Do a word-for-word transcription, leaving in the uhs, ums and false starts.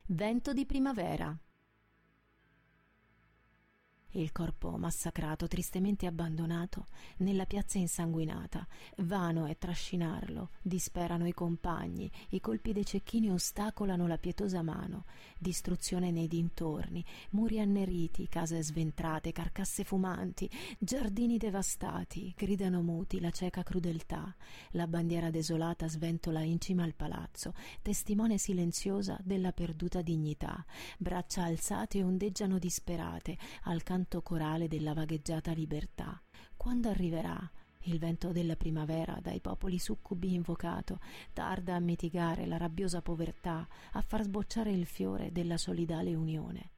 Vento di primavera. Il corpo massacrato, tristemente abbandonato, nella piazza insanguinata. Vano è trascinarlo, disperano i compagni, i colpi dei cecchini ostacolano la pietosa mano. Distruzione nei dintorni, muri anneriti, case sventrate, carcasse fumanti, giardini devastati, gridano muti la cieca crudeltà. La bandiera desolata sventola in cima al palazzo, testimone silenziosa della perduta dignità. Braccia alzate ondeggiano disperate al canto corale della vagheggiata libertà. Quando arriverà il vento della primavera dai popoli succubi invocato, tarda a mitigare la rabbiosa povertà, a far sbocciare il fiore della solidale unione.